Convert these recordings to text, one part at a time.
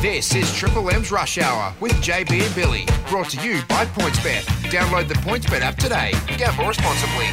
This is Triple M's Rush Hour with JB and Billy, brought to you by PointsBet. Download the PointsBet app today. Gamble responsibly.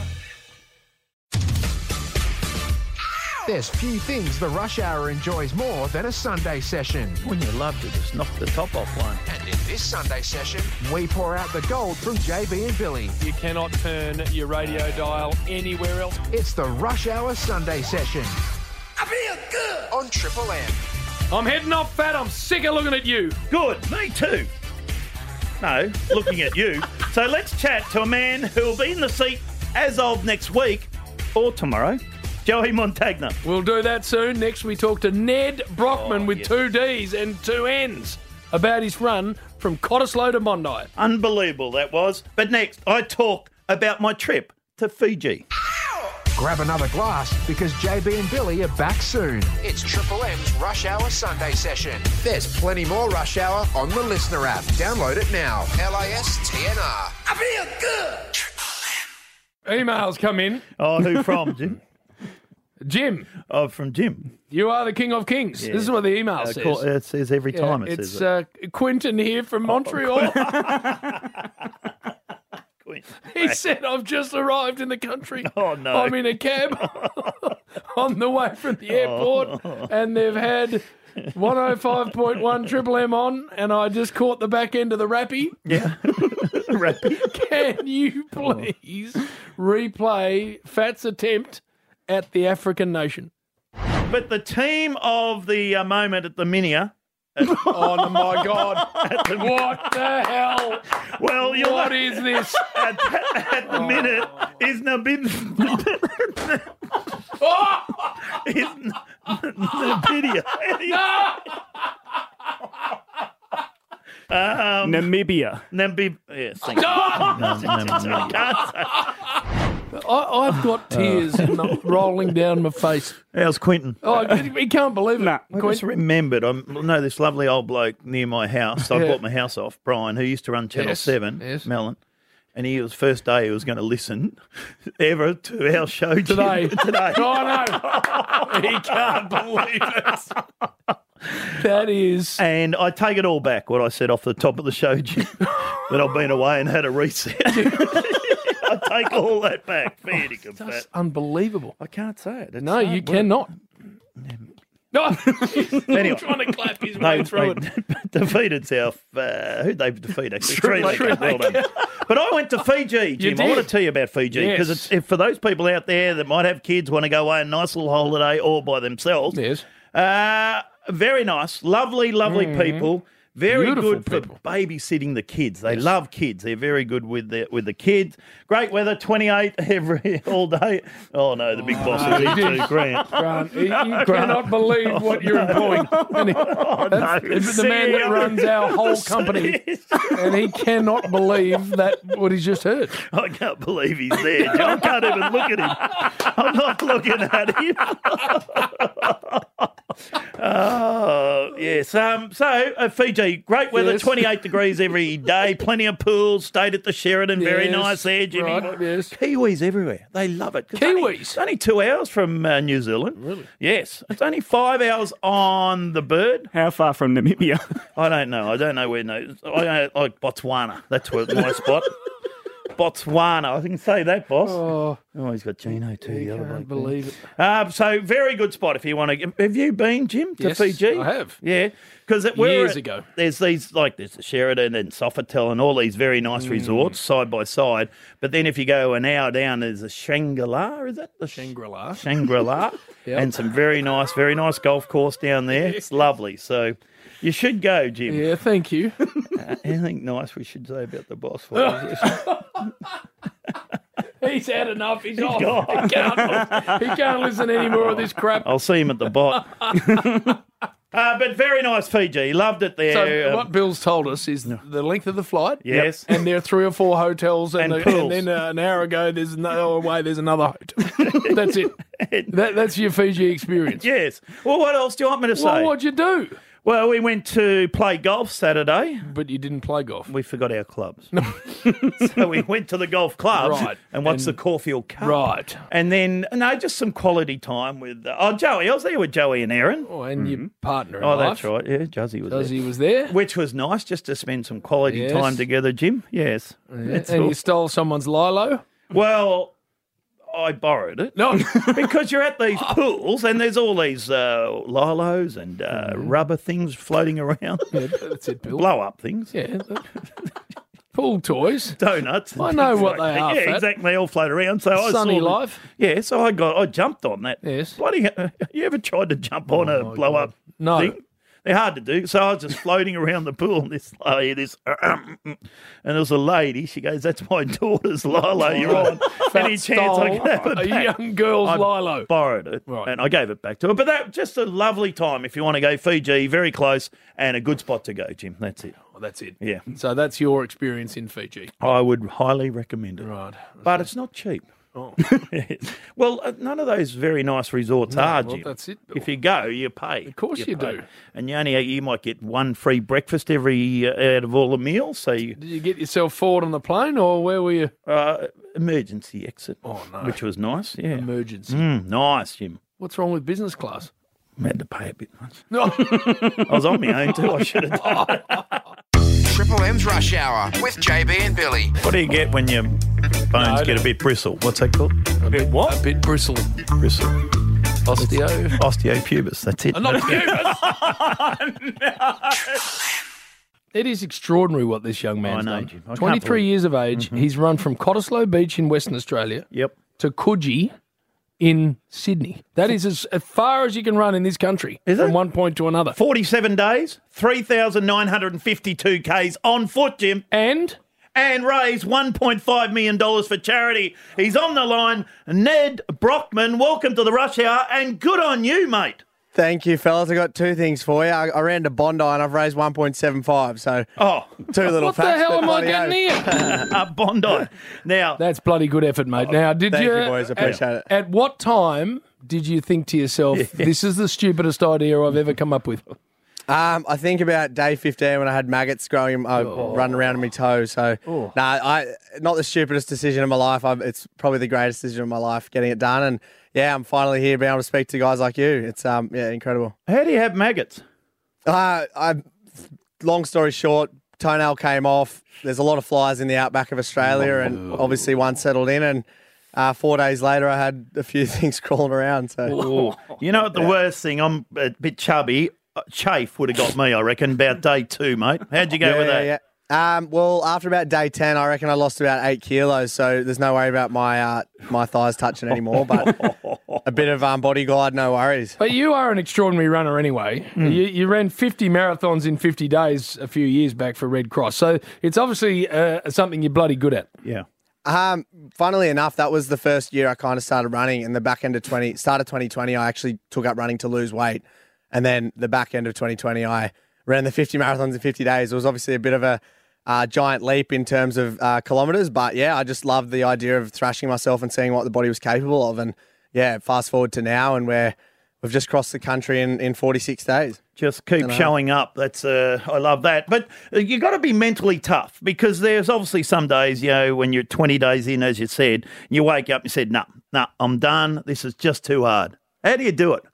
There's few things the Rush Hour enjoys more than a Sunday session. Wouldn't you love to just knock the top off one? And in this Sunday session, we pour out the gold from JB and Billy. You cannot turn your radio dial anywhere else. It's the Rush Hour Sunday session. I feel good on Triple M. I'm heading off, Fat. I'm sick of looking at you. Good, me too. No, looking at you. So let's chat to a man who will be in the seat as of next week or tomorrow. Joey Montagna. We'll do that soon. Next, we talk to Ned Brockman with 2 Ds and 2 Ns about his run from Cottesloe to Bondi. Unbelievable that was. But next, I talk about my trip to Fiji. Grab another glass because JB and Billy are back soon. It's Triple M's Rush Hour Sunday session. There's plenty more Rush Hour on the Listener app. Download it now. LISTNR. I feel good. Triple M. Emails come in. Oh, who from, Jim? Jim. Oh, from Jim. You are the king of kings. Yeah. This is what the email says. It says every time it says it. It's Quinton here from Montreal. He said, I've just arrived in the country. Oh, no. I'm in a cab on the way from the airport, and they've had 105.1 Triple M on, and I just caught the back end of the rappy. Yeah. Rappy. Can you please replay Fat's attempt at the African nation? But the team of the moment at the Minia. Oh, my God. What the hell? Well, what is this? At the minute is Nabin. Is Namibia. Namibia. Yes, thank you. I've got tears rolling down my face. How's Quinton? Oh, he can't believe it. I just remembered, I know this lovely old bloke near my house. I bought my house off, Brian, who used to run Channel 7, Melon. And he was first day he was going to listen ever to our show today. Today. Oh, no. He can't believe it. That is... And I take it all back, what I said off the top of the show, Jim, that I've been away and had a reset. I take all that back. Fair That's unbelievable. I can't say it. No, you cannot. No, anyway, trying to clap his way through it. Defeated South. Who'd they defeat? Actually, Sri Lanka. Well done. But I went to Fiji, Jim. I want to tell you about Fiji because it's for those people out there that might have kids, want to go away on a nice little holiday all by themselves. Yes. Very nice, lovely people. Very Beautiful good for people. babysitting the kids. They love kids. They're very good with the kids. Great weather, 28 all day. Oh no, the big boss is here too, Grant. You cannot believe what you're employing. That's the man that runs our whole company, and he cannot believe what he's just heard. I can't believe he's there. I can't even look at him. I'm not looking at him. Oh yes. So Fiji, great weather, 28 degrees every day, plenty of pools. Stayed at the Sheraton, very nice there, Jimmy. Right, yes. Kiwis everywhere, they love it. Kiwis, it's only 2 hours from New Zealand. Really? Yes, it's only 5 hours on the bird. How far from Namibia? I don't know. I don't know where. No, I like Botswana. That's where my spot. Botswana. I can say that, boss. Oh, he's got Gino too. I can't believe it. So very good spot if you want to. Have you been, Jim, to Fiji? I have. Yeah, because years ago. There's there's the Sheraton and Sofitel and all these very nice resorts side by side. But then if you go an hour down, there's a Shangri-La. Is that the Shangri-La? Shangri-La, and some very nice golf course down there. It's lovely. So. You should go, Jim. Yeah, thank you. Anything nice we should say about the boss? He's had enough. He's off. He can't listen any more of this crap. I'll see him at the bot. But very nice Fiji. He loved it there. So what Bill's told us is the length of the flight. Yes. And there are 3 or 4 hotels. And pools. And then an hour ago, there's another hotel. That's it. That's your Fiji experience. Yes. Well, what else do you want me to say? Well, what'd you do? Well, we went to play golf Saturday. But you didn't play golf. We forgot our clubs. So we went to the golf clubs and watched the Caulfield Cup. Right. And then, just some quality time with, Joey. I was there with Joey and Aaron. Oh, and your partner in Oh, life. that's right. Yeah, Juzzy was there. Juzzy was there. Which was nice, just to spend some quality time together, Jim. Yes. And you stole someone's Lilo? Well, I borrowed it. No. Because you're at these pools and there's all these lilos and rubber things floating around. Yeah, that's it, Bill. Blow up things. Yeah. Pool toys. Donuts. I know what they are. Yeah, exactly. They all float around. So Sunny I saw life. Yeah, so I jumped on that. Yes. Bloody, you ever tried to jump on a blow up thing? They're hard to do. So I was just floating around the pool and and there was a lady. She goes, "That's my daughter's Lilo. You're on. Any chance I can have it back?" A young girl's Lilo. Borrowed it and I gave it back to her. But that just a lovely time if you want to go Fiji, very close and a good spot to go, Jim. That's it. Well, that's it. Yeah. So that's your experience in Fiji. I would highly recommend it. Right. But it's not cheap. Oh. Well, none of those very nice resorts are, Jim. That's it. If you go, you pay. Of course you pay. do. And you might get one free breakfast every out of all the meals. So Did you get yourself forward on the plane or where were you? Emergency exit. Oh, no. Which was nice, yeah. Emergency. Nice, Jim. What's wrong with business class? I had to pay a bit much. No. I was on my own too. I should have done it. Triple M's Rush Hour with JB and Billy. What do you get when your bones get a bit bristle? What's that called? A bit what? A bit bristle. Bristle. Osteopubis. That's it. Not pubis. It is extraordinary what this young man's done. Jim. I can't 23 believe years of age. He's run from Cottesloe Beach in Western Australia to Coogee in Sydney. That is as far as you can run in this country from one point to another. 47 days, 3,952 Ks on foot, Jim. And raised $1.5 million for charity. He's on the line. Ned Brockman, welcome to the Rush Hour, and good on you, mate. Thank you, fellas. I got two things for you. I ran to Bondi and I've raised 1.75. So, two little what facts. What the hell am I getting here? Bondi. Now, that's bloody good effort, mate. Now, thank you, boys. Appreciate it. At what time did you think to yourself, "This is the stupidest idea I've ever come up with"? I think about day 15 when I had maggots growing, running around in my toes. So, not the stupidest decision of my life. It's probably the greatest decision of my life, getting it done. And yeah, I'm finally here, being able to speak to guys like you. It's incredible. How do you have maggots? Long story short, toenail came off. There's a lot of flies in the outback of Australia, and obviously one settled in. And 4 days later, I had a few things crawling around. So, you know what the worst thing? I'm a bit chubby. Chafe would have got me, I reckon, about day 2, mate. How'd you go with that? Yeah. Well, after about day 10, I reckon I lost about 8 kilos, so there's no worry about my thighs touching anymore, but a bit of body glide, no worries. But you are an extraordinary runner anyway. You ran 50 marathons in 50 days a few years back for Red Cross, so it's obviously something you're bloody good at. Yeah. Funnily enough, that was the first year I kind of started running. In the back end of 2020, I actually took up running to lose weight. And then the back end of 2020, I ran the 50 marathons in 50 days. It was obviously a bit of a giant leap in terms of kilometres. But, yeah, I just loved the idea of thrashing myself and seeing what the body was capable of. And, yeah, fast forward to now and we've just crossed the country in 46 days. Just keep showing up. That's I love that. But you got to be mentally tough because there's obviously some days, when you're 20 days in, as you said, you wake up and you said, no, I'm done. This is just too hard. How do you do it?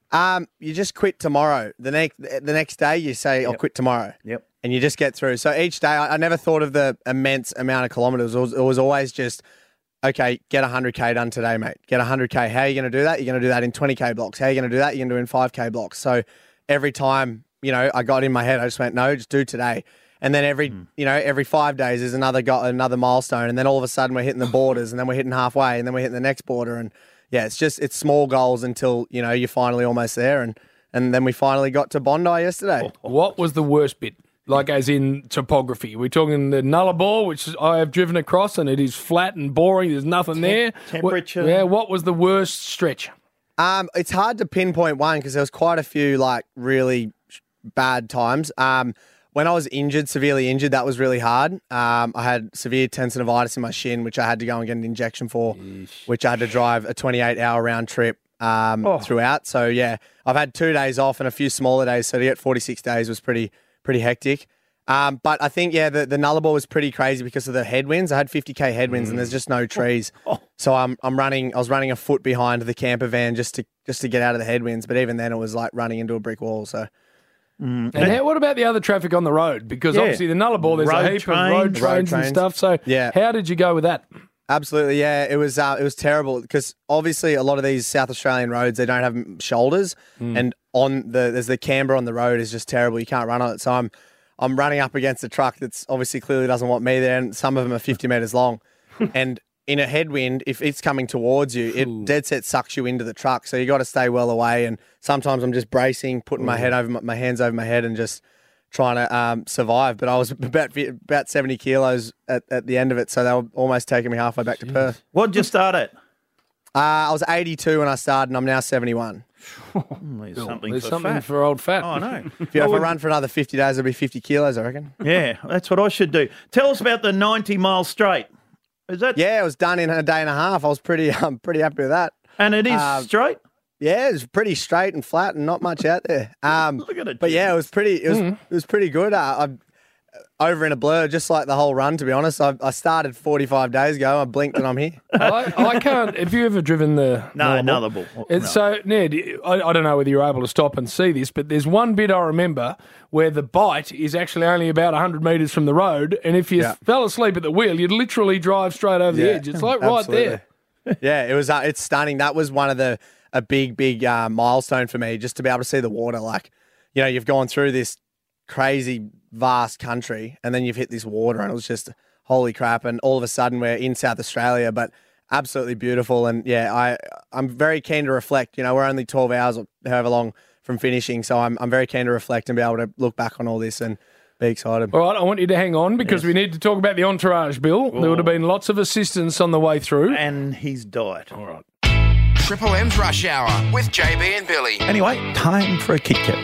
You just quit tomorrow. The next day you say, I'll quit tomorrow. Yep. And you just get through. So each day, I never thought of the immense amount of kilometres. It was always just, okay, get 100K done today, mate. Get 100K. How are you going to do that? You're going to do that in 20K blocks. How are you going to do that? You're going to do it in 5K blocks. So every time, I got in my head, I just went, no, just do today. And then every 5 days is another milestone. And then all of a sudden we're hitting the borders and then we're hitting halfway and then we're hitting the next border. And yeah, it's small goals until, you're finally almost there. And then we finally got to Bondi yesterday. What was the worst bit? Like as in topography? We're talking the Nullarbor, which I have driven across and it is flat and boring. There's nothing there. Temperature. What was the worst stretch? It's hard to pinpoint one because there was quite a few really bad times. When I was severely injured, that was really hard. I had severe tendonitis in my shin, which I had to go and get an injection for, which I had to drive a 28-hour round trip throughout. So, yeah, I've had 2 days off and a few smaller days. So to get 46 days was pretty hectic. But I think, the Nullarbor was pretty crazy because of the headwinds. I had 50K headwinds and there's just no trees. So I was running a foot behind the camper van just to get out of the headwinds. But even then it was like running into a brick wall. So. And what about the other traffic on the road? Because obviously the Nullarbor, there's a heap of road trains and stuff. So how did you go with that? Absolutely, yeah. It was terrible because obviously a lot of these South Australian roads, they don't have shoulders, and there's the camber on the road is just terrible. You can't run on it. So I'm running up against a truck that's obviously clearly doesn't want me there, and some of them are 50 metres long. And in a headwind, if it's coming towards you, it dead set sucks you into the truck. So you got to stay well away. And sometimes I'm just bracing, putting my hands over my head, and just trying to survive. But I was about 70 kilos at the end of it, so they were almost taking me halfway back to Perth. What did you start at? I was 82 when I started, and I'm now 71. There's something for old fat. Oh, I know. If I run for another 50 days, it'll be 50 kilos, I reckon. Yeah, that's what I should do. Tell us about the 90-mile straight. Is that? Yeah, it was done in a day and a half. I was pretty happy with that. And it is straight? Yeah, it was pretty straight and flat and not much out there. Look at it. But yeah, it was pretty good. I'm over in a blur, just like the whole run, to be honest. I started 45 days ago. I blinked and I'm here. I can't. Have you ever driven the Nullarbor? So, Ned, I don't know whether you're able to stop and see this, but there's one bit I remember where the bite is actually only about 100 metres from the road, and if you fell asleep at the wheel, you'd literally drive straight over the edge. It's like absolutely. Right there. Yeah, it was. It's stunning. That was one of a big milestone for me, just to be able to see the water. Like, you've gone through this crazy vast country and then you've hit this water, and it was just holy crap. And all of a sudden we're in South Australia, but absolutely beautiful. And I'm very keen to reflect. We're only 12 hours or however long from finishing, so I'm very keen to reflect and be able to look back on all this and be excited. All right, I want you to hang on because we need to talk about the entourage, Bill. There would have been lots of assistance on the way through. And his diet. All right. Triple M's Rush Hour with JB and Billy. Anyway, time for a Kit Kat.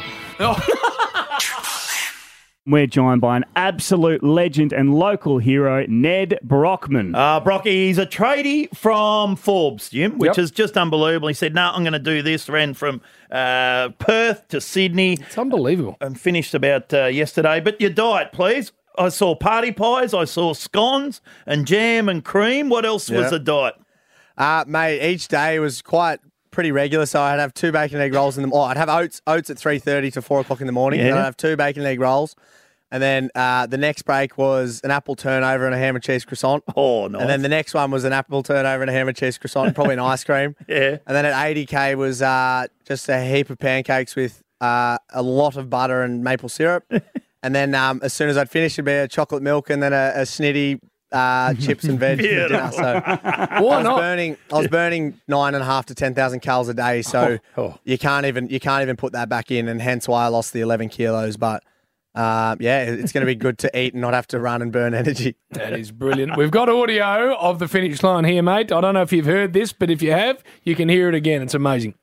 We're joined by an absolute legend and local hero, Ned Brockman. Brocky, he's a tradie from Forbes, Jim, which is just unbelievable. He said, I'm going to do this. Ran from Perth to Sydney. It's unbelievable. And finished about yesterday. But your diet, please. I saw party pies. I saw scones and jam and cream. What else was the diet? Mate, each day was pretty regular. So I'd have 2 bacon and egg rolls in the morning. I'd have oats at 3:30 to 4 o'clock in the morning. And I'd have 2 bacon and egg rolls. And then the next break was an apple turnover and a ham and cheese croissant. Oh, nice. And then the next one was an apple turnover and a ham and cheese croissant, and probably an ice cream. Yeah. And then at 80K was just a heap of pancakes with a lot of butter and maple syrup. And then as soon as I'd finished, it'd be a chocolate milk and then a snitty chips and veg for dinner. So I was burning 9.5 to 10,000 calories a day. So you can't even put that back in, and hence why I lost the 11 kilos. But it's going to be good to eat and not have to run and burn energy. That is brilliant. We've got audio of the finish line here, mate. I don't know if you've heard this, but if you have, you can hear it again. It's amazing.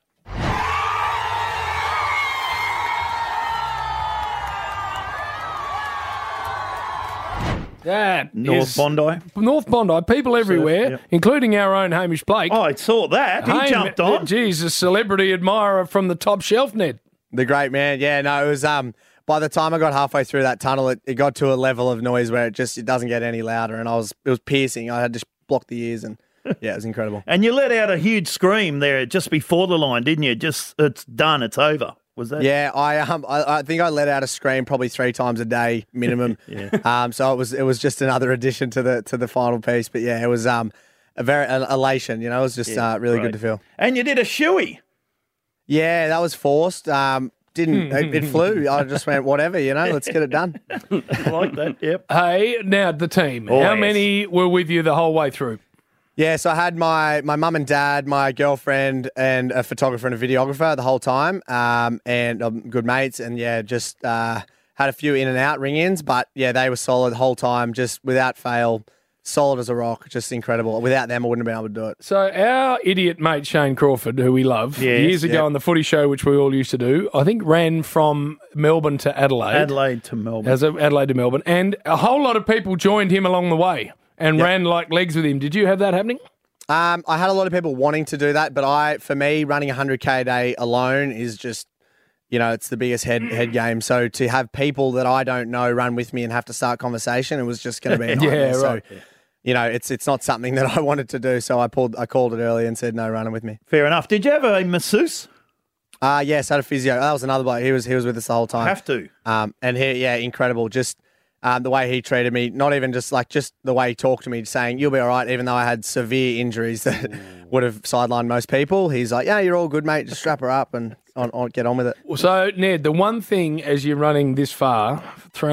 North Bondi. People everywhere, including our own Hamish Blake. Oh, I saw that. He jumped on. Geez, a celebrity admirer from the top shelf, Ned. The great man. Yeah, no, it was by the time I got halfway through that tunnel, it got to a level of noise where it doesn't get any louder, and it was piercing. I had to block the ears, and it was incredible. And you let out a huge scream there just before the line, didn't you? Just, it's done, it's over. Was that? Yeah, I think I let out a scream probably 3 times a day minimum. So it was just another addition to the final piece. But yeah, it was a very elation. It was just really good to feel. And you did a shoey. Yeah, that was forced. It flew. I just went, whatever, let's get it done. I like that, yep. Hey, now the team. How many were with you the whole way through? Yeah, so I had my mum and dad, my girlfriend, and a photographer and a videographer the whole time, and good mates, and just had a few in and out ring-ins, but they were solid the whole time, just without fail. Solid as a rock, just incredible. Without them, I wouldn't have been able to do it. So our idiot mate Shane Crawford, who we love, years ago on the footy show, which we all used to do, I think ran from Melbourne to Adelaide. Adelaide to Melbourne. Adelaide to Melbourne. And a whole lot of people joined him along the way and ran like legs with him. Did you have that happening? I had a lot of people wanting to do that, but for me, running 100K a day alone is just, it's the biggest head game. So to have people that I don't know run with me and have to start conversation, it was just going to be a nightmare. Right. So, it's not something that I wanted to do. So I called it early and said, no, running with me. Fair enough. Did you have a masseuse? Yes, I had a physio. That was another bloke. He was with us the whole time. Have to. And incredible. Just the way he treated me, not even just the way he talked to me, saying, you'll be all right, even though I had severe injuries that would have sidelined most people. He's like, yeah, you're all good, mate. Just strap her up and get on with it. So, Ned, the one thing as you're running this far,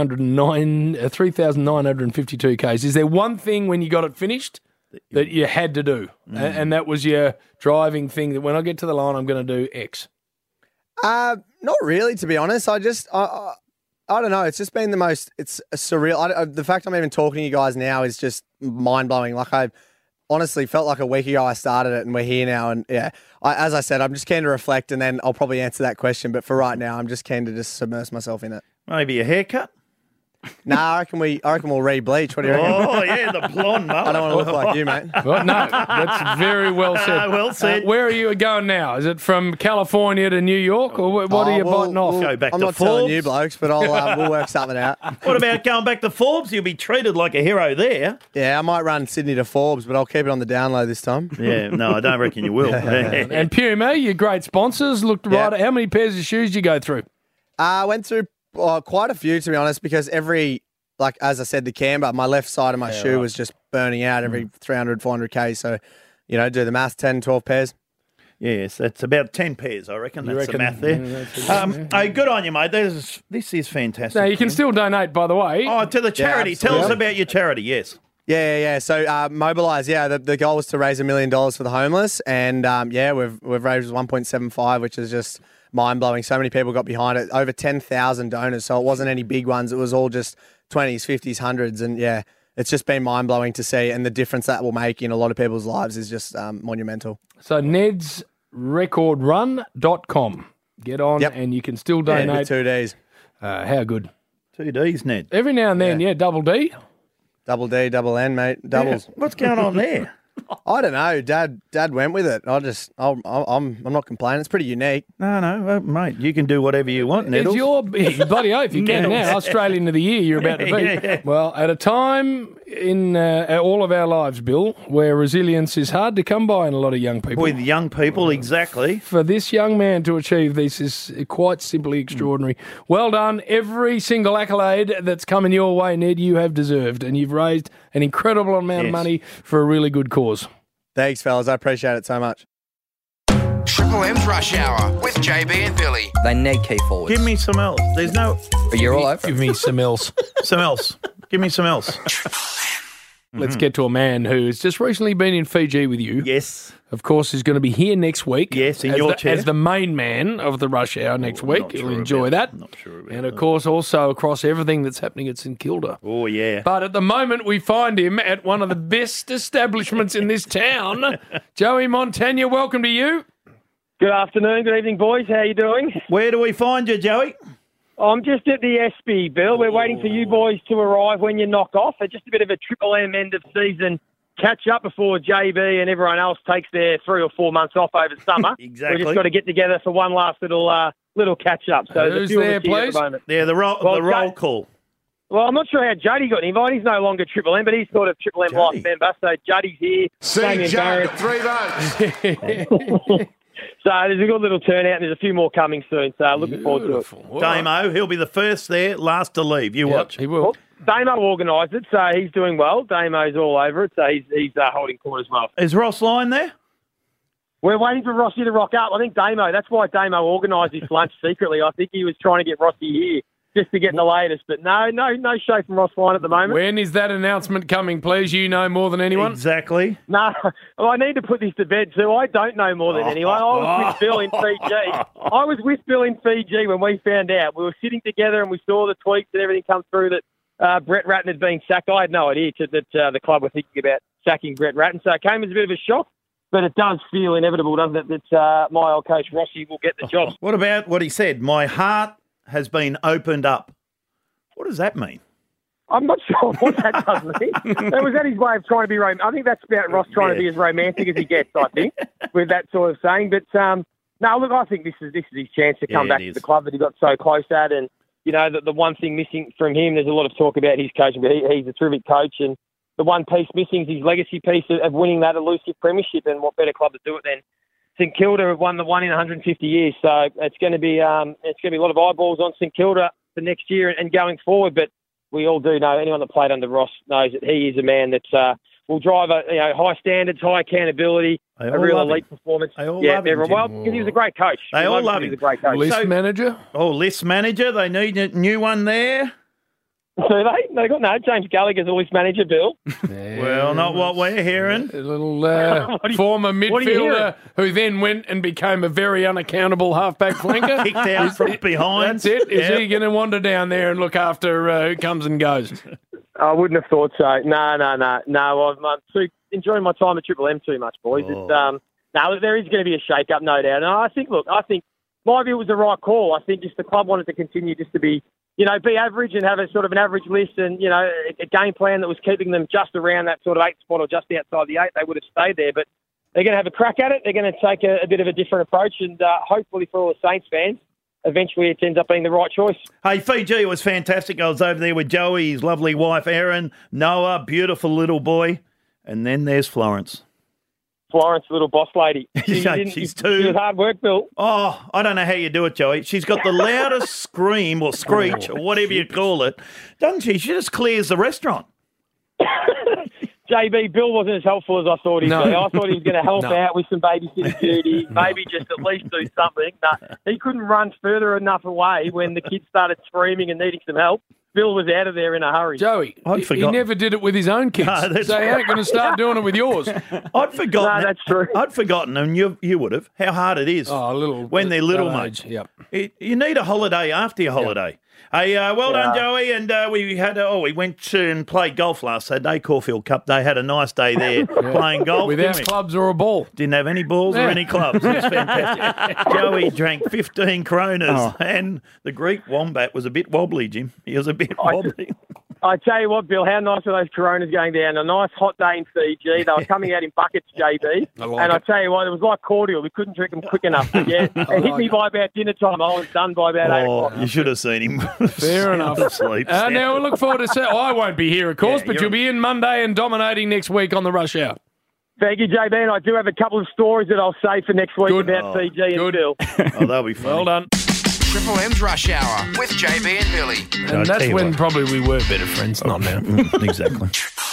3,952 Ks, is there one thing when you got it finished that you had to do? And that was your driving thing, that when I get to the line, I'm going to do X? Not really, to be honest. I don't know. It's just been it's surreal. The fact I'm even talking to you guys now is just mind-blowing. Like, I honestly felt like a week ago I started it and we're here now. And yeah, as I said, I'm just keen to reflect and then I'll probably answer that question. But for right now, I'm just keen to just submerge myself in it. Maybe a haircut? Nah, I reckon we'll re-bleach. What do you reckon? Oh, yeah, the blonde mullet. I don't want to look like you, mate. Well, no, that's very well said. Well said. Where are you going now? Is it from California to New York, or what are you biting off? Go back I'm to not Forbes. telling you blokes, but we'll work something out. What about going back to Forbes? You'll be treated like a hero there. Yeah, I might run Sydney to Forbes, but I'll keep it on the down low this time. Yeah, no, I don't reckon you will. And Puma, your great sponsors, looked right at how many pairs of shoes did you go through? I went through quite a few, to be honest, because as I said, the camber, my left side of my shoe was just burning out every 300, 400K. So, do the math, 10, 12 pairs. Yes, that's about 10 pairs, I reckon. That's the math there. Hey, good on you, mate. This is fantastic. Now, you can still donate, by the way. Oh, to the charity. Tell us about your charity, yes. Yeah. So, Mobilise, the goal was to raise $1 million for the homeless. And, we've raised 1.75, which is just mind-blowing. So many people got behind it. Over 10,000 donors. So it wasn't any big ones. It was all just 20s, 50s, 100s. And, it's just been mind-blowing to see. And the difference that will make in a lot of people's lives is just monumental. So nedsrecordrun.com. Get on and you can still donate. With 2 Ds. How good. 2 Ds, Ned. Every now and then, double D. Double D, double N, mate. Doubles. Yeah. What's going on there? I don't know. Dad went with it. I'm not complaining. It's pretty unique. No, mate. You can do whatever you want, Neddles. It's your bloody oath. You can now. Australian of the Year you're about to be. Yeah. Well, at a time in all of our lives, Bill, where resilience is hard to come by in a lot of young people. With young people, exactly. For this young man to achieve this is quite simply extraordinary. Well done. Every single accolade that's coming your way, Ned, you have deserved. And you've raised an incredible amount of money for a really good cause. Thanks, fellas. I appreciate it so much. Triple M's Rush Hour with JB and Billy. They need key forwards. Give me some else. There's no... But you're all over. Give me some else. Some else. Give me some else. Let's get to a man who's just recently been in Fiji with you. Yes. Of course, he's going to be here next week. Yes, in your chair. As the main man of the Rush Hour next week. You'll enjoy that. Not sure about and, of course, also across everything that's happening at St Kilda. Oh, yeah. But at the moment, we find him at one of the best establishments in this town. Joey Montagna, welcome to you. Good afternoon, good evening, boys. How you doing? Where do we find you, Joey? I'm just at the SB, Bill. We're waiting for you boys to arrive when you knock off. It's just a bit of a Triple M end of season catch up before JB and everyone else takes their 3 or 4 months off over summer. Exactly. We just got to get together for one last little catch up. So who's there, please? Yeah, the roll call. Well, I'm not sure how Juddy got invited. He's no longer Triple M, but he's sort of Triple M life member. So Juddy's here. See, Judd, 3 votes. So there's a good little turnout, and there's a few more coming soon. So looking forward to it. Damo, he'll be the first there, last to leave. You watch. He will. Well, Damo organised it, so he's doing well. Damo's all over it, so he's holding court as well. Is Ross Lyon there? We're waiting for Rossi to rock up. I think that's why Damo organised this lunch secretly. I think he was trying to get Rossi here just to get the latest. But no show from Ross Lyon at the moment. When is that announcement coming, please? You know more than anyone. Exactly. No, well, I need to put this to bed too. I don't know more than anyone. I was with Bill in Fiji. I was with Bill in Fiji when we found out. We were sitting together and we saw the tweets and everything come through that Brett Ratton had been sacked. I had no idea that the club were thinking about sacking Brett Ratton. So it came as a bit of a shock. But it does feel inevitable, doesn't it, that my old coach Rossi will get the job. What about what he said? My heart has been opened up. What does that mean? I'm not sure what that does mean. Was that his way of trying to be romantic? I think that's about Ross trying to be as romantic as he gets, I think, with that sort of saying. But, no, look, I think this is his chance to come back to the club that he got so close at. And, you know, the one thing missing from him, there's a lot of talk about his coaching, but he's a terrific coach. And the one piece missing is his legacy piece of winning that elusive premiership. And what better club to do it than St Kilda have won the one in 150 years. So it's going to be a lot of eyeballs on St Kilda for next year and going forward. But we all do know, anyone that played under Ross knows that he is a man that will drive high standards, high accountability, a real elite performance. They all love him, well, because he was a great coach. They all love him. He was a great coach. List manager? Oh, list manager. They need a new one there. So they got James Gallagher's a list manager, Bill. Yeah. Well, not what we're hearing. A little former midfielder who then went and became a very unaccountable halfback flanker. Kicked out from behind. That's it. Is he going to wander down there and look after who comes and goes? I wouldn't have thought so. No. I'm enjoying my time at Triple M too much, boys. Oh. There is going to be a shake-up, no doubt. And I think my view was the right call. I think just the club wanted to continue just to be average and have a sort of an average list and, a game plan that was keeping them just around that sort of 8th spot or just outside the 8. They would have stayed there. But they're going to have a crack at it. They're going to take a bit of a different approach and hopefully for all the Saints fans, eventually it ends up being the right choice. Hey, Fiji was fantastic. I was over there with Joey, his lovely wife, Erin, Noah, beautiful little boy. And then there's Florence. Florence, little boss lady. She's too. She was hard work, Bill. Oh, I don't know how you do it, Joey. She's got the loudest scream or screech or whatever you call it, doesn't she? She just clears the restaurant. JB, Bill wasn't as helpful as I thought he'd be. I thought he was going to help out with some babysitting duties, maybe just at least do something. No, he couldn't run further enough away when the kids started screaming and needing some help. Bill was out of there in a hurry. Joey, he never did it with his own kids. No, so he ain't going to start doing it with yours. I'd forgotten. No, that's true. I'd forgotten, and you would have, how hard it is when they're little, mate. Yep. You need a holiday after your holiday. Yep. Hey, well done, Joey. And we went and played golf last Saturday, Caulfield Cup Day. Had a nice day there playing golf. Without clubs or a ball. Didn't have any balls or any clubs. It was fantastic. Joey drank 15 Coronas, and the Greek Wombat was a bit wobbly, Jim. He was a bit wobbly. I tell you what, Bill, how nice are those Coronas going down? A nice hot day in Fiji. They were coming out in buckets, JB. I tell you what, it was like cordial. We couldn't drink them quick enough. It hit me by about dinner time. I was done by about 8 o'clock. You should have seen him. Fair enough. Asleep. Now we'll look forward to see. I won't be here, of course, but you'll be in Monday and dominating next week on the Rush Hour. Thank you, JB. And I do have a couple of stories that I'll say for next week about Fiji and Bill. They'll be fun. Well done. Triple M's Rush Hour with JB and Billy. And that's when probably we were better friends, not now. Exactly.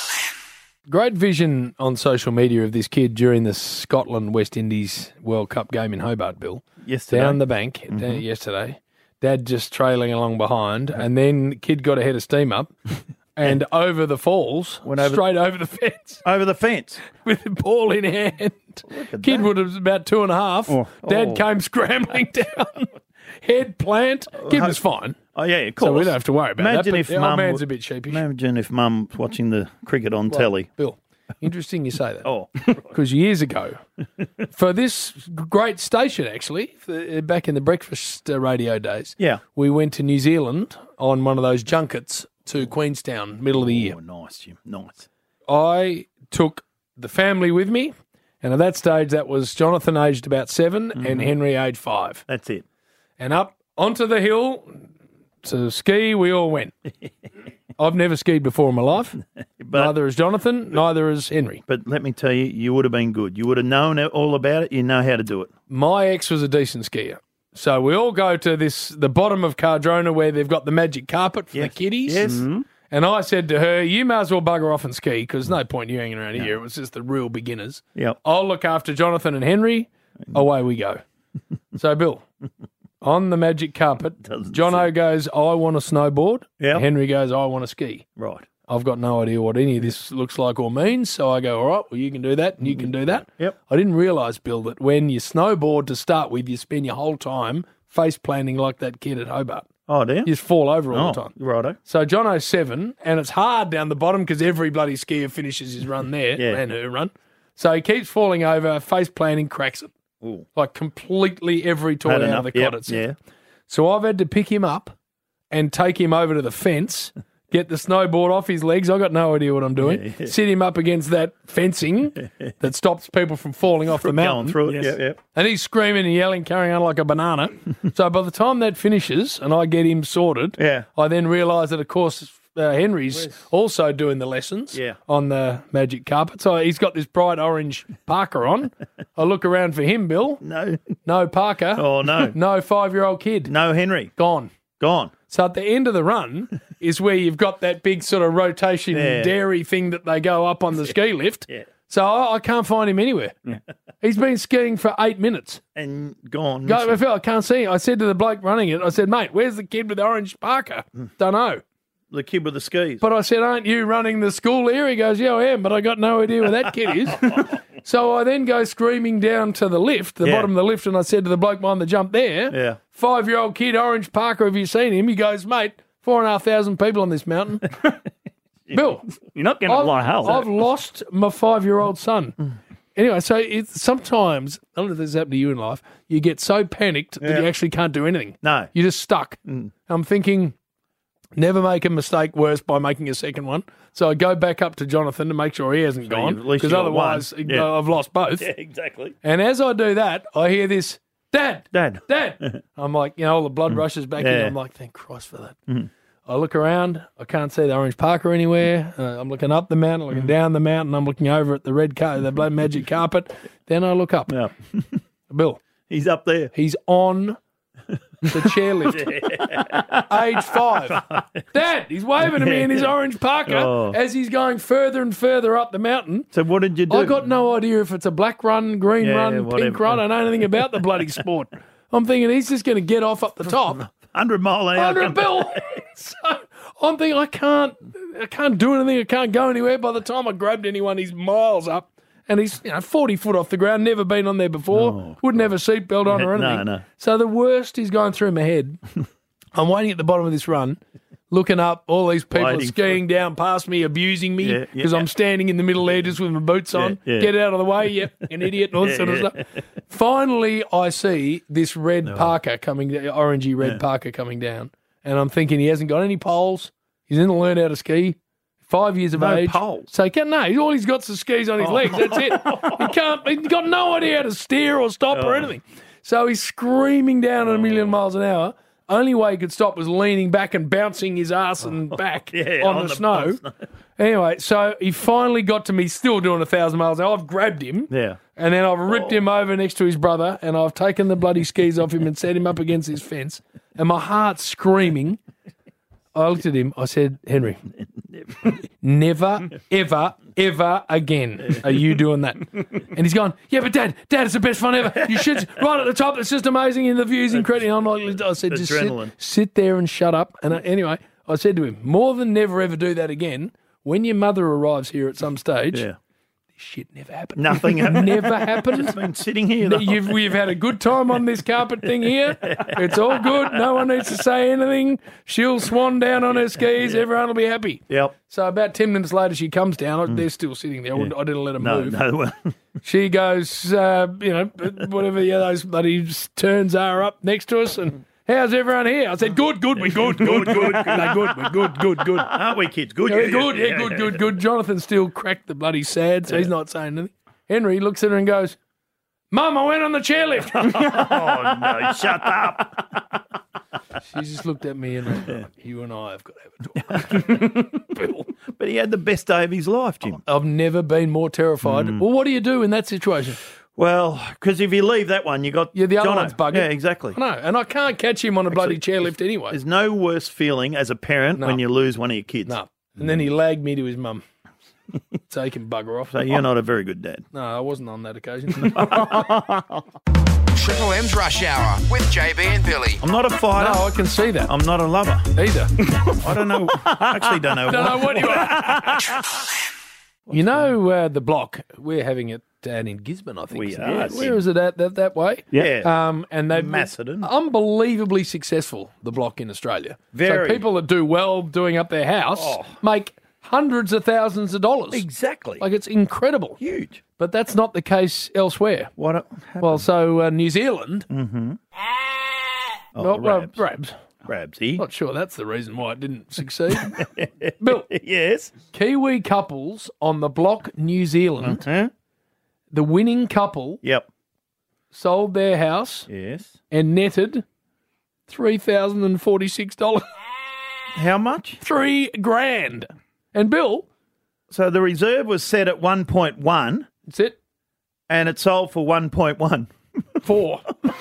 Great vision on social media of this kid during the Scotland-West Indies World Cup game in Hobart, Bill. Yesterday. Down the bank yesterday. Dad just trailing along behind, and then kid got a head of steam up and over the falls, straight over the fence. Over the fence? With the ball in hand. Kid would have been about 2.5. Dad came scrambling down. Head plant. Kid was fine. Oh, yeah, of course. So we don't have to worry about imagine that. If Mum, man's a bit sheepish. Imagine if Mum was watching the cricket on telly. Bill, interesting you say that. Because years ago, for this great station, actually, back in the breakfast radio days, we went to New Zealand on one of those junkets to Queenstown, middle of the year. Oh, nice, Jim. Nice. I took the family with me, and at that stage, that was Jonathan aged about 7 and Henry aged 5. That's it. And up onto the hill to ski, we all went. I've never skied before in my life. Neither has Jonathan, neither has Henry. But let me tell you, you would have been good. You would have known all about it. You know how to do it. My ex was a decent skier. So we all go to the bottom of Cardrona where they've got the magic carpet for the kiddies. Yes. Mm-hmm. And I said to her, you may as well bugger off and ski because there's no point you hanging around here. It was just the real beginners. Yep. I'll look after Jonathan and Henry. Away we go. So, Bill, on the magic carpet, Jono goes, I want to snowboard. Yep. Henry goes, I want to ski. Right. I've got no idea what any of this looks like or means, so I go, all right, well, you can do that and you can do that. Yep. I didn't realise, Bill, that when you snowboard to start with, you spend your whole time face planting like that kid at Hobart. Oh, dear. You just fall over all the time. Righto. So Jono's 7, and it's hard down the bottom because every bloody skier finishes his run there and her run. So he keeps falling over, face planting, cracks it. Ooh. Like completely every toy out of the cot. Yeah. So I've had to pick him up and take him over to the fence get the snowboard off his legs. I got no idea what I'm doing. Yeah. Sit him up against that fencing that stops people from falling off the mountain. Going through it, yeah. And he's screaming and yelling, carrying on like a banana. So by the time that finishes and I get him sorted, I then realise that, of course, Henry's also doing the lessons on the magic carpet. So he's got this bright orange parka on. I look around for him, Bill. No parka. Oh, no. No 5-year-old kid. No Henry. Gone. So at the end of the run is where you've got that big sort of rotation dairy thing that they go up on the ski lift. So I can't find him anywhere. He's been skiing for 8 minutes. And gone. I can't see him. I said to the bloke running it, I said, mate, where's the kid with the orange parka? Don't know. The kid with the skis. But I said, aren't you running the school here? He goes, yeah, I am, but I got no idea where that kid is. So I then go screaming down to the lift, the bottom of the lift, and I said to the bloke behind the jump there, 5-year-old kid, orange parka, have you seen him? He goes, mate, 4,500 people on this mountain. Bill. You're not getting a lot of help. I've lost my 5-year-old son. Anyway, so sometimes, I don't know if this has happened to you in life, you get so panicked that you actually can't do anything. No. You're just stuck. I'm thinking, never make a mistake worse by making a second one. So I go back up to Jonathan to make sure he hasn't gone, because otherwise I've lost both. Yeah, exactly. And as I do that, I hear this, Dad. I'm like, all the blood rushes back in. I'm like, thank Christ for that. I look around. I can't see the orange parka anywhere. I'm looking up the mountain, looking down the mountain. I'm looking over at the the blood magic carpet. Then I look up. Bill. He's up there. He's on the chairlift. Age 5. Dad, he's waving at me in his orange parka as he's going further and further up the mountain. So what did you do? I got no idea if it's a black run, green run, pink run. I don't know anything about the bloody sport. I'm thinking he's just going to get off up the top. 100 mile an hour. 100, Bill. So I'm thinking I can't do anything. I can't go anywhere. By the time I grabbed anyone, he's miles up. And he's 40 foot off the ground, never been on there before, wouldn't have a seatbelt on or anything. No. So the worst is going through my head. I'm waiting at the bottom of this run, looking up, all these people are skiing down past me, abusing me because I'm standing in the middle there just with my boots on. Get out of the way, an idiot, and all that sort of stuff. Finally, I see this red parka coming, orangey red parka coming down, and I'm thinking he hasn't got any poles. He's in to learn how to ski. 5 years of age. Poles. So all he's got is skis on his legs. That's it. He's got no idea how to steer or stop or anything. So he's screaming down at 1,000,000 miles an hour. Only way he could stop was leaning back and bouncing his ass and back on the snow. Anyway, so he finally got to me still doing 1,000 miles an hour. I've grabbed him. And then I've ripped him over next to his brother and I've taken the bloody skis off him and set him up against his fence. And my heart's screaming. I looked at him. I said, Henry, never, ever, ever again are you doing that. And he's gone, yeah, but Dad, it's the best fun ever. You should, right at the top. It's just amazing. And the view's incredible. I'm like, I said, just sit there and shut up. And anyway, I said to him, more than never ever do that again. When your mother arrives here at some stage, this shit never happened. Nothing happened. Never happened. Just been sitting here. We've had a good time on this carpet thing here. It's all good. No one needs to say anything. She'll swan down on her skis. Everyone will be happy. Yep. So about 10 minutes later, she comes down. They're still sitting there. I didn't let them move. No. She goes, whatever those bloody turns are up next to us, and how's everyone here? I said, good, we're good. No, we're good. Aren't we, kids? Good. Good. Jonathan still cracked the bloody sad, so he's not saying anything. Henry looks at her and goes, Mum, I went on the chairlift. Oh, no, shut up. She just looked at me and went, you and I have got to have a talk. Bill. But he had the best day of his life, Jim. I've never been more terrified. Well, what do you do in that situation? Well, because if you leave that one, you got the other one's buggered. Yeah, exactly. I know, and I can't catch him on a bloody chairlift anyway. There's no worse feeling as a parent when you lose one of your kids. No. And then he lagged me to his mum. So he can bugger off. So you're not a very good dad. No, I wasn't on that occasion. Triple M's Rush Hour with JB and Billy. I'm not a fighter. No, I can see that. I'm not a lover. Either. I don't know. Actually, don't know. Don't know what you are. You know the block, we're having it down in Gisborne, I think. We are. Where is it at that way? Yeah. And they've Macedon. Unbelievably successful, the block in Australia. Very. So people that do well doing up their house make hundreds of thousands of dollars. Exactly. Like, it's incredible. Huge. But that's not the case elsewhere. What happened? Well, so New Zealand. Mm-hmm. Rabs. Rabs. Perhaps he. Not sure that's the reason why it didn't succeed. Bill. Yes. Kiwi couples on the block, New Zealand. The winning couple. Yep. Sold their house. Yes. And netted $3,046. How much? $3,000. And Bill. So the reserve was set at 1.1. That's it. And it sold for 1.1. 4.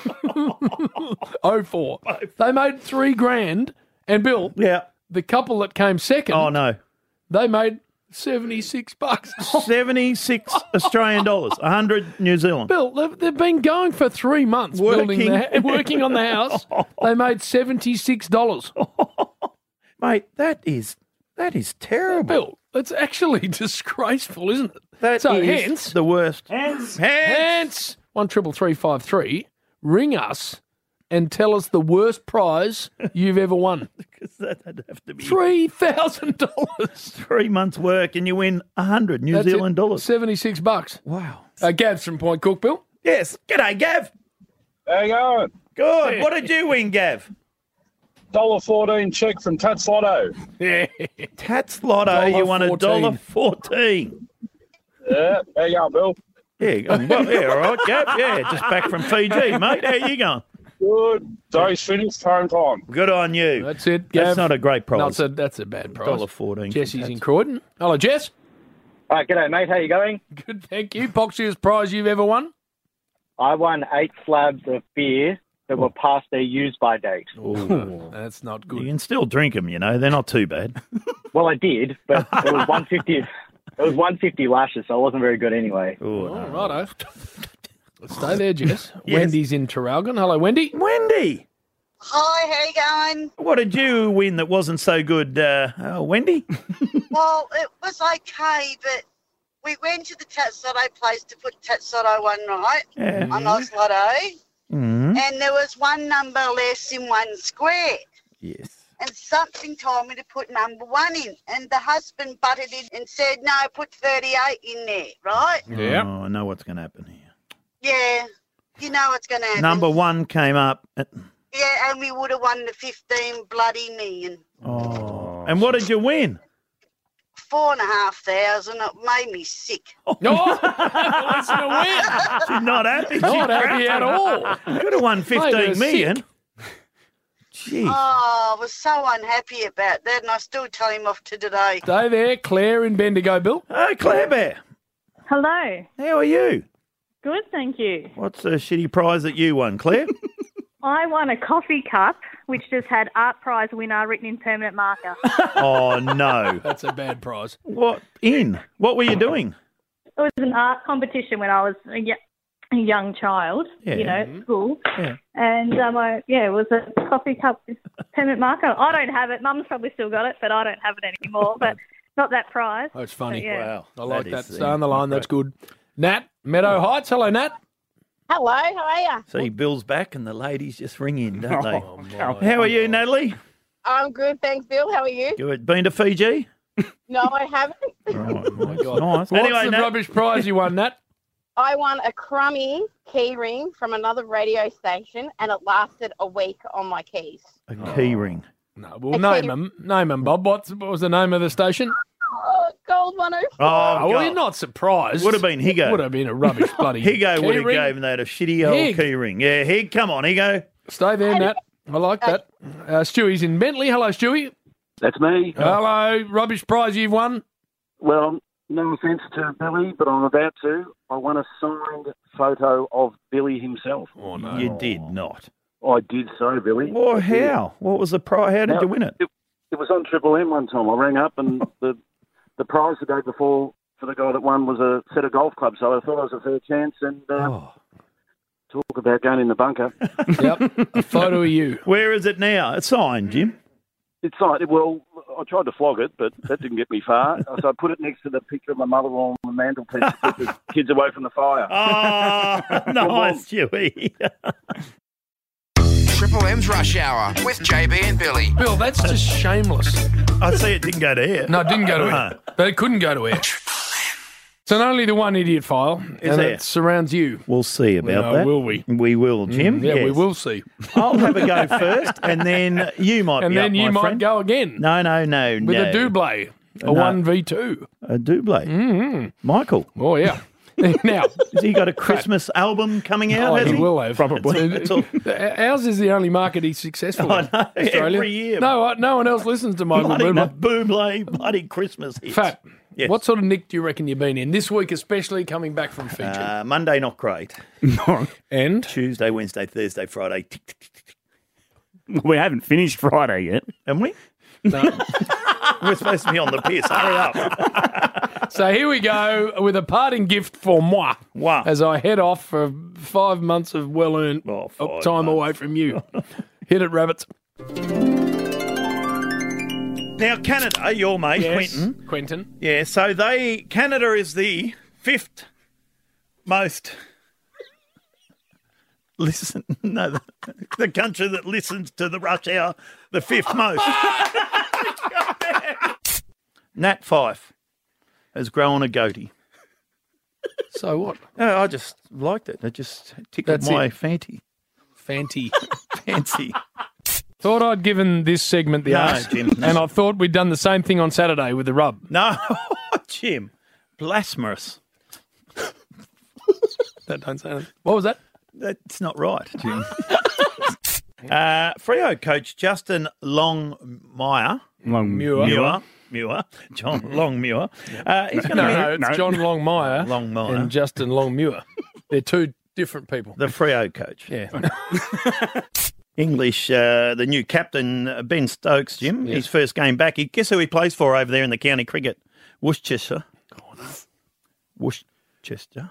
04. They made $3,000. And Bill. Yeah. The couple that came second. Oh, no. They made $76. 76 Australian dollars. 100 New Zealand. Bill, they've been going for 3 months working on the house. They made $76. Mate, that is terrible. Bill, it's actually disgraceful, isn't it? That is hence the worst. Hence 133353. Ring us and tell us the worst prize you've ever won. Because that'd have to be $3,000. 3 months' work and you win 100 New Zealand dollars. $76. Wow. Gav's from Point Cook, Bill. Yes. G'day, Gav. How you going? Good. What did you win, Gav? $1.14 check from Tats Lotto. Yeah. Tats Lotto, you won $1.14. Yeah. How you going, Bill? Yeah, well, yeah, all right, Gav. Yeah, just back from Fiji, mate. How you going? Good. Day's finished. Home time. Good on you. That's it, Gav. That's not a great prize. No, that's a bad prize. $1.14. Jesse's in Croydon. Hello, Jess. G'day, mate. How you going? Good, thank you. Boxiest prize you've ever won? I won 8 slabs of beer that were past their use-by date. Ooh, that's not good. You can still drink them, you know. They're not too bad. Well, I did, but it was 150. It was 150 lashes, so it wasn't very good anyway. Oh, no. Righto. Stay there, Jess. Yes. Wendy's in Traralgon. Hello, Wendy. Wendy. Hi, how you going? What did you win that wasn't so good, Wendy? Well, it was okay, but we went to the Tats Lotto place to put Tats Lotto one night on Oz Lotto, and there was one number less in one square. Yes. And something told me to put number 1 in, and the husband butted in and said, no, put 38 in there, right? Yeah. Oh, I know what's going to happen here. Yeah, you know what's going to happen. Number 1 came up. Yeah, and we would have won the 15 bloody million. Oh. And what did you win? 4,500. It made me sick. No, listen to win. She's not happy. Not happy at all. Could have won 15 million. Jeez. Oh, I was so unhappy about that, and I still tell him off to today. Stay there. Claire in Bendigo, Bill. Hey, Claire Bear. Hello. How are you? Good, thank you. What's the shitty prize that you won, Claire? I won a coffee cup, which just had Art Prize winner written in permanent marker. Oh, no. That's a bad prize. What were you doing? It was an art competition when I was a young child, at school. Yeah. And, it was a coffee cup with permanent marker. I don't have it. Mum's probably still got it, but I don't have it anymore. But not that prize. Oh, it's funny. Yeah. Wow. I like that. Stay on the line. That's good. Nat, Meadow Heights. Hello, Nat. Hello, how are you? See, Bill's back and the ladies just ring in, don't they? Oh, How are you, Natalie? I'm good, thanks, Bill. How are you? Good. Been to Fiji? No, I haven't. Oh, my God. Nice. What's Anyway, the Nat, rubbish prize you won, Nat? I won a crummy key ring from another radio station, and it lasted a week on my keys. a key ring. No, well, name them, Bob. What was the name of the station? Gold 105. Oh, well, you're not surprised. Would have been Higo. Would have been a rubbish bloody Higo would have key ring. given that a shitty old Hig. key ring. Yeah, Hig, come on, Higo. Stay there, Nat. I like that. Stewie's in Bentley. Hello, Stewie. That's me. Hello. Rubbish prize you've won? Well, no offence to Billy, but I'm about to. I won a signed photo of Billy himself. Oh, no. You did not. I did so, Billy. Well, how? What was the prize? How did you win it? It was on Triple M one time. I rang up and the prize the day before for the guy that won was a set of golf clubs. So I thought it was a fair chance and talk about going in the bunker. Yep, a photo of you. Where is it now? It's signed, Jim. It's signed. Well, I tried to flog it, but that didn't get me far. So I put it next to the picture of my mother on the mantelpiece to keep the kids away from the fire. Oh, nice, Stewie. Triple M's Rush Hour with JB and Billy. Bill, that's just shameless. I see it didn't go to air. No, it didn't go to air. But it couldn't go to air. It's an only the one idiot file, and there? it surrounds you. We'll see about that. Will we? We will, Jim. Yeah, we yes. will see. I'll have a go first, and then you might And be then up, you my might friend. go again. No. With a double, a No. 1v2. A double. Mm-hmm. Michael. Oh, yeah. Now, has he got a Christmas album coming out? Oh, has he will have. Probably. It's ours is the only market he's successful in. I know, Australia. every year. No one else listens to Michael Bublé. Bloody Christmas hits. Fat. Yes. What sort of nick do you reckon you've been in this week, especially coming back from Fiji? Monday, not great. And? Tuesday, Wednesday, Thursday, Friday. Tick, tick, tick, tick. We haven't finished Friday yet. Haven't we? No. We're supposed to be on the piss. Hurry up. So here we go with a parting gift for moi. Wow. As I head off for 5 months of well-earned time away from you. Hit it, rabbits. Now, Canada, your mate, Yes, Quentin. Yeah, so Canada is the 5th most... the country that listens to the Rush Hour, the 5th most. Nat Fyfe has grown a goatee. So what? No, I just liked it. It just tickled That's my it. fancy. Fancy. Thought I'd given this segment the arse, Jim. and I thought we'd done the same thing on Saturday with the rub. No, Jim. Blasphemous. Don't say anything. What was that? That's not right, Jim. Freo coach Justin Longmuir. John Longmuir. He's going to it's John Longmire and Justin Longmuir. They're two different people. The Freo coach. Yeah. English, the new captain, Ben Stokes, Jim. Yes. His first game back. Guess who he plays for over there in the county cricket? Worcestershire. Worcestershire.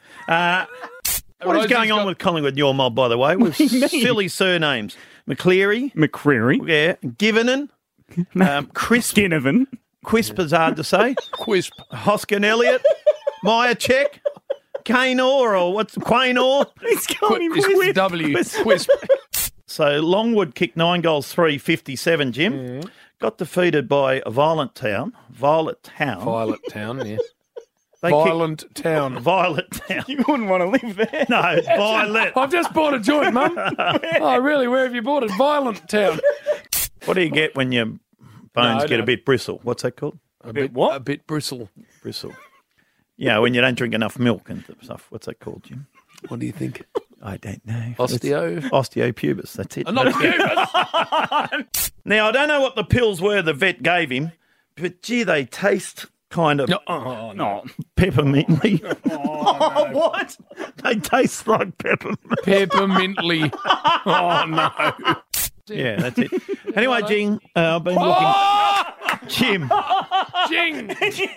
What is going on with Collingwood, your mob, by the way? With silly surnames. McCreary. Yeah. Givenon. Crisp. Ginnivan. Quisp is hard to say. Quisp. Hoskin Elliott. Myercheck. Kaynor or what's Quaynor? He's calling him It's Quisp. W. Quisp. So Longwood kicked 9 goals, 357, Jim. Mm-hmm. Got defeated by Violet Town, Violet Town, yeah. Violent Town. You wouldn't want to live there. No, Violet. I've just bought a joint, Mum. Oh, really? Where have you bought it? Violent Town. What do you get when your bones get a bit bristle? What's that called? A bit bristle. Bristle. Yeah, when you don't drink enough milk and stuff. What's that called, Jim? What do you think? I don't know. Osteopubis. That's it. Not pubis. Now, I don't know what the pills were the vet gave him, but gee, they taste kind of peppermintly. No. What? They taste like peppermint. Peppermintly. Oh, no. Yeah, that's it. Anyway, Jing, I've been looking. Jim. Jing.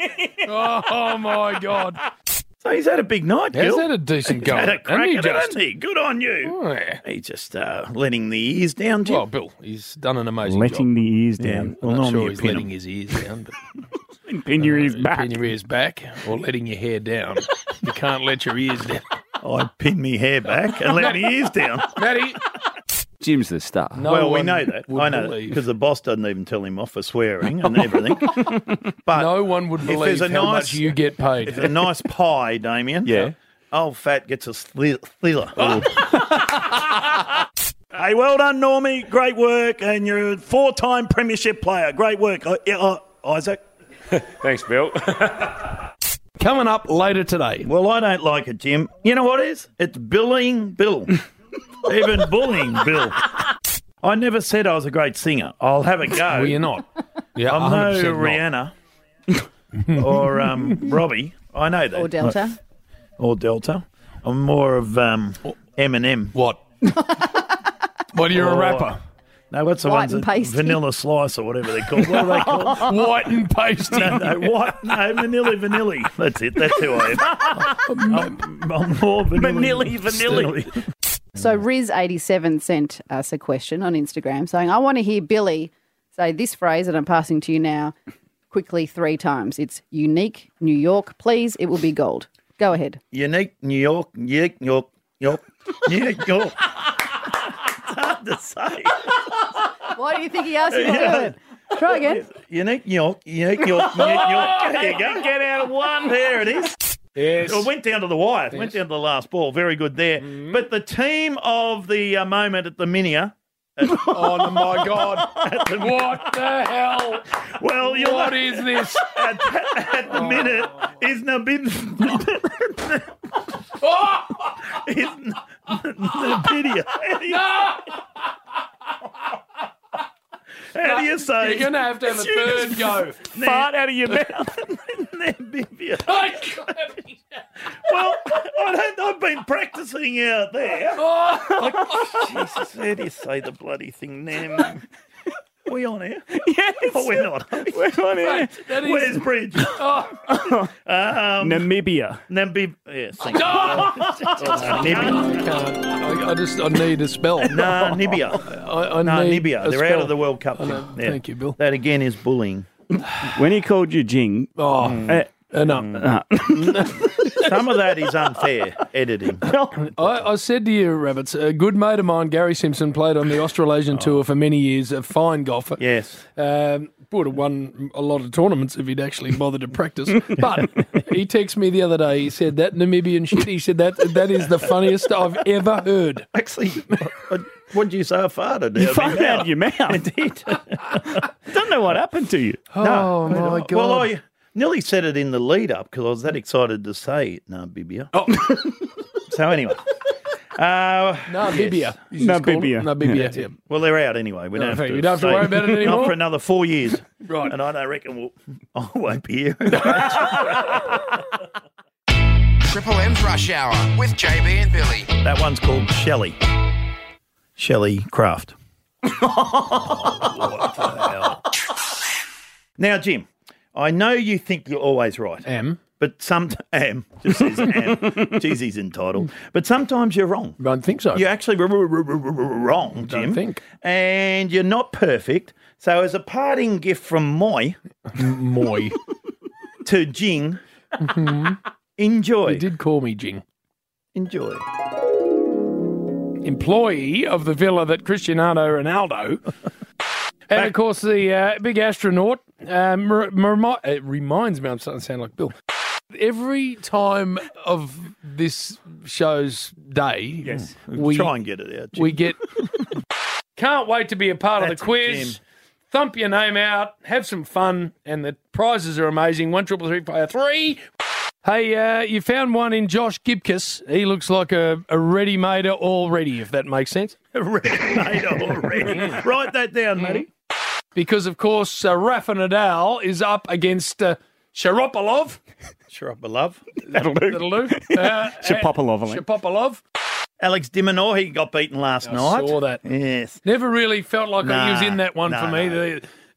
Oh, my God. So he's had a big night, Gil. He's had a decent go. Had a crack Hasn't at he it, just? hasn't he? Good on you. Oh, yeah. He's just letting the ears down, Jim. Well, Bill, he's done an amazing Letting job. the ears Yeah. down. Well, I'm not normally sure you he's pin letting him. his ears down, but Pin your ears back. pin your ears back or letting your hair down. You can't let your ears down. I pin me hair back and let my ears down. Matty. Jim's the star. No well, we one know that. would I know that believe. because the boss doesn't even tell him off for swearing and everything. But No one would if believe there's a how nice- much you get paid. if a nice pie, Damien. Yeah. Old Fat gets a thriller. Hey, well done, Normie. Great work. And you're a 4-time premiership player. Great work. Isaac. Thanks, Bill. Coming up later today. Well, I don't like it, Jim. You know what it is? It's billing Bill. Even bullying Bill. I never said I was a great singer. I'll have a go. Well, you're not. Yeah, I'm no 100% Rihanna or Robbie. I know that. Or Delta. Or Delta. I'm more of Eminem. What? What, you're a rapper? No, what's the White ones and that pasty. Vanilla Slice or whatever they're called? What are they called? White and pasty. No, Vanilli. That's it. That's who I am. I'm more Vanilli. So Riz87 sent us a question on Instagram saying, I want to hear Billy say this phrase that I'm passing to you now quickly 3 times. It's unique, New York. Please, it will be gold. Go ahead. Unique, New York. It's hard to say. Why do you think he asked you to do it? Try again. Unique York. There you go. Get out of one. There it is. Yes. It went down to the wire. It went down to the last ball. Very good there. But the team of the moment at the Minia. Oh, my God. What the hell? Well, what is this? At the minute is Nabin. Is Nabidia. How do you say? You're going to have a third go. Fart out of your mouth. Namibia. Well, I've been practising out there. Jesus, how do you say the bloody thing? Are we on here? Yes. Oh, we're not. We're on here. Where's Bridge? Namibia. Yes. I need a spell. Namibia. I need Namibia. a They're out spell. of the World Cup. Thank you, Bill. That again is bullying. When he called you Jing. No. Some of that is unfair editing. I said to you, Rabbits, a good mate of mine, Gary Simpson, played on the Australasian Tour for many years, a fine golfer. Yes. Would have won a lot of tournaments if he'd actually bothered to practice. But he texted me the other day, he said, that Namibian shit, he said, that is the funniest I've ever heard. Actually, what did you say? I farted. You farted out of your mouth. I did. Don't know what happened to you. Oh, my God. Well, I nearly said it in the lead up because I was that excited to say Namibia. Oh. So anyway. Namibia. Namibia. Yeah. Well, they're out anyway. We don't have to worry about it anymore. Not for another 4 years. Right. And I don't reckon I won't be here. Triple M's Rush Hour with JB and Billy. That one's called Shelley. Shelley Craft. What the hell? Now, Jim, I know you think you're always right. But just says am. Jeez, he's entitled. But sometimes you're wrong. I don't think so. You're actually wrong, Jim. Don't think. And you're not perfect. So as a parting gift from Moy to Jing, enjoy. You did call me Jing. Enjoy. Employee of the villa that Cristiano Ronaldo. And, of course, the big astronaut it reminds me, I'm starting to sound like Bill. Every time of this show's day, we try and get it out, Jim. We get, can't wait to be a part of the quiz. Thump your name out, have some fun, and the prizes are amazing. 1-333-3. Hey, you found one in Josh Gibcus. He looks like a ready-made already, if that makes sense. A ready-made already. Write that down, Matty. Because, of course, Rafa Nadal is up against Shapovalov. Shapovalov. That'll do. Shapovalov. Alex de Minaur, he got beaten last night. I saw that. Yes. Never really felt like he was in that one for me.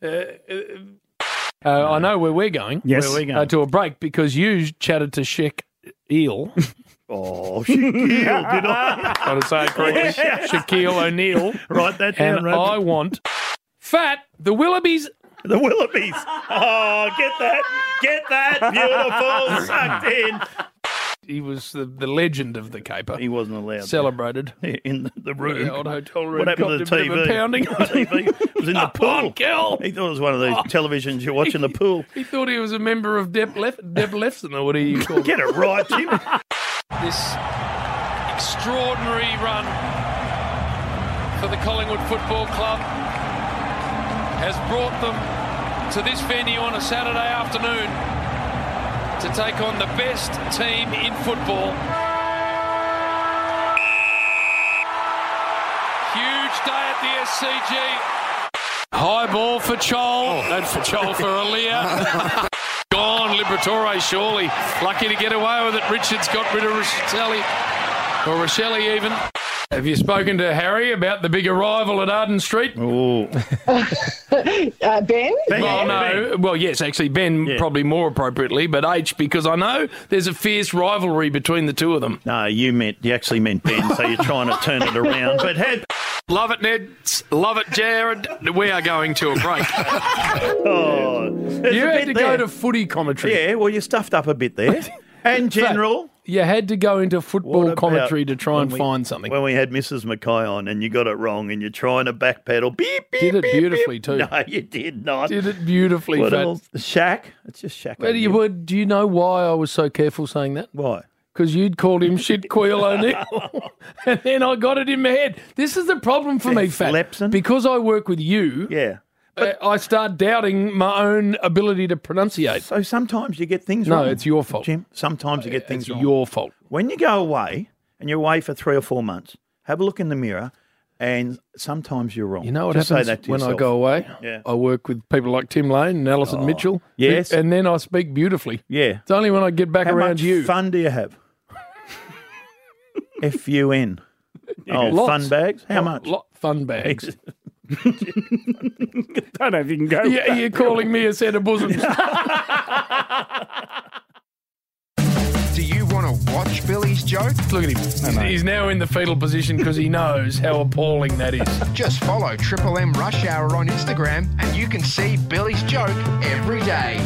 I know where we're going. Yes. Where are we going? To a break because you chatted to Sheck Eel. Oh, Shaquille, did I? Got to say it correctly. Shaquille O'Neal. Write that down, And Rabbit. I want the Willoughbys. The Willoughbys. Oh, get that. Beautiful. Sucked in. He was the legend of the caper. He wasn't allowed. Celebrated. In the room. The old hotel room. What happened to the Got a bit of a TV? pounding. The TV was in the pool. Kel. He thought it was one of those televisions you watch in the pool. He thought he was a member of Deb Lefson, or what do you call it? Get it right, Jim. This extraordinary run for the Collingwood Football Club has brought them to this venue on a Saturday afternoon to take on the best team in football. Huge day at the SCG. High ball for Chol, and for Chol for Aaliyah. Gone, Liberatore, surely. Lucky to get away with it. Richards got rid of Rochelle, or Rochelle even. Have you spoken to Harry about the big arrival at Arden Street? Oh. Ben? Well, no. Ben. Well, yes, actually, Ben probably more appropriately, but H, because I know there's a fierce rivalry between the two of them. No, you actually meant Ben, so you're trying to turn it around. But love it, Ned. Love it, Jared. We are going to a break. You had to go to footy commentary. Yeah, well, you stuffed up a bit there. And general You had to go into What football about commentary to try and when we- find something. When we had Mrs. Mackay on and you got it wrong and you're trying to backpedal. Beep, beep, Did it beep, beautifully beep. too. No, you did not. Did it beautifully, What Fat. else? Shaq? It's just Shaq. But do you know why I was so careful saying that? Why? Because you'd called him shit Queel O'Neill. And then I got it in my head. This is the problem for me, Fat. Lepson? Because I work with you, Yeah. I start doubting my own ability to pronunciate. So sometimes you get things No, wrong. it's your fault. Jim, sometimes you get things It's wrong. your fault. When you go away and you're away for 3 or 4 months, have a look in the mirror and sometimes you're wrong. You know what Just happens say that to when I yourself. go away? Yeah. I work with people like Tim Lane and Alison Mitchell. yes. And then I speak beautifully. Yeah. It's only when I get back How around much you. fun do you have? F-U-N. Oh, Lots. fun bags? How much? Fun bags. Don't know if you can go. Yeah, you're calling me a set of bosoms. Do you want to watch Billy's joke? Look at him. He's now in the fetal position because he knows how appalling that is. Just follow Triple M Rush Hour on Instagram and you can see Billy's joke every day.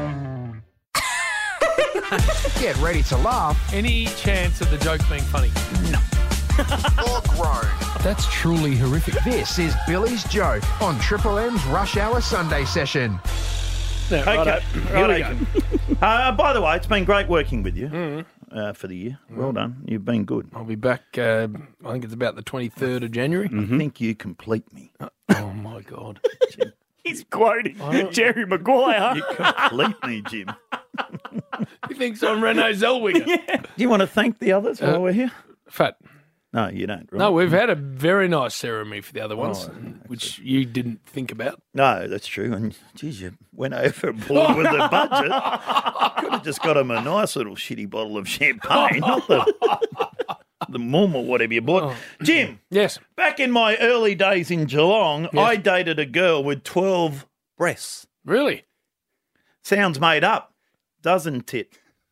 Get ready to laugh Any chance of the joke being funny? or groan. That's truly horrific. This is Billy's joke on Triple M's Rush Hour Sunday session. No, Okay. Here we go. By the way, it's been great working with you Mm. for the year. Well done. You've been good. I'll be back, I think it's about the 23rd of January. I think you complete me. Oh, my God. He's quoting Jerry Maguire. You complete me, Jim. He thinks I'm Renee Zellweger. Do you want to thank the others while we're here? Fat. No, you don't. Right? No, we've had a very nice ceremony for the other ones, which you didn't think about. No, that's true. And, geez, you went overboard with the budget. Could have just got him a nice little shitty bottle of champagne, not the Mum or whatever you bought. Jim. Yes. Back in my early days in Geelong, I dated a girl with 12 breasts. Really? Sounds made up, doesn't it?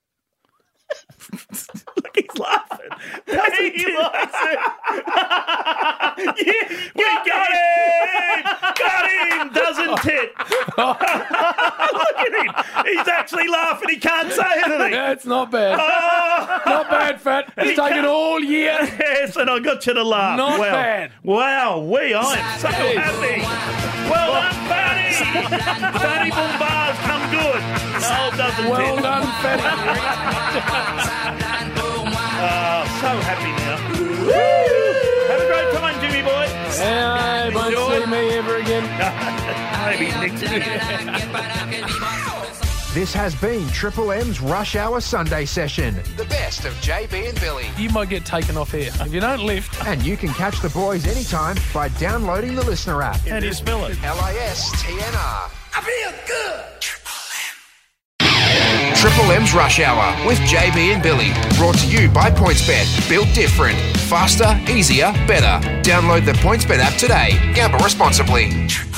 Look, he's laughing. Doesn't he likes it? Yeah, we got him! Got him, doesn't it? Look at him. He's actually laughing. He can't say anything. Yeah, it's not bad. Not bad, Fat. It's taken all year. Yes, and I got you to laugh. Not wow. bad. Wow, I'm so happy. Well done, Fatty. Fatty Bombars come good. No, doesn't Well it? done, Fatty. So happy now. Have a great time, Jimmy boy. Hey, won't Enjoy. see me ever again. Maybe next year. This has been Triple M's Rush Hour Sunday session. The best of JB and Billy. You might get taken off air if you don't lift. And you can catch the boys anytime by downloading the Listener app. How do you spell it? LISTNR. I feel good. Triple M's Rush Hour with JB and Billy. Brought to you by PointsBet. Built different. Faster, easier, better. Download the PointsBet app today. Gamble responsibly.